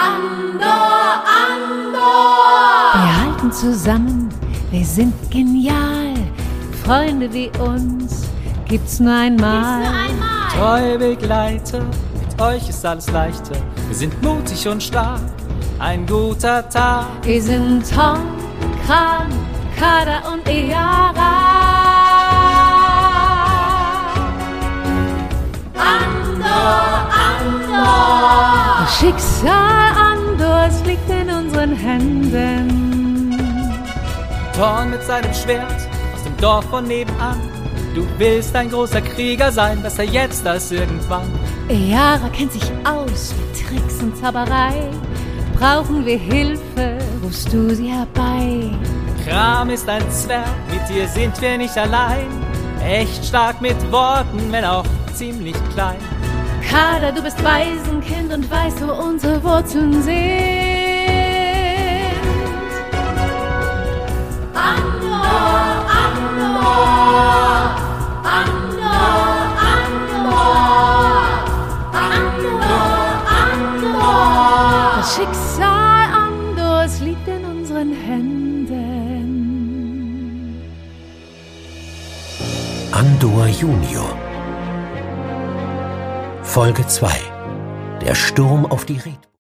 Andor, Andor. Wir halten zusammen, wir sind genial. Freunde wie uns gibt's nur einmal. Treue Begleiter, mit euch ist alles leichter. Wir sind mutig und stark, ein guter Tag. Wir sind Tom, Kran, Kader und Eara. Andor, Andor. Das Schicksal Andors liegt in unseren Händen. Thorn mit seinem Schwert aus dem Dorf von nebenan. Du willst ein großer Krieger sein, besser jetzt als irgendwann. Eara kennt sich aus mit Tricks und Zauberei. Brauchen wir Hilfe, rufst du sie herbei. Kram ist ein Zwerg, mit dir sind wir nicht allein. Echt stark mit Worten, wenn auch ziemlich klein. Kader, du bist Waisenkind und weißt, wo unsere Wurzeln sind. Andor, Andor. Andor, Andor. Andor, Andor. Das Schicksal Andors liegt in unseren Händen. Andor Junior Folge 2: Der Sturm auf die Red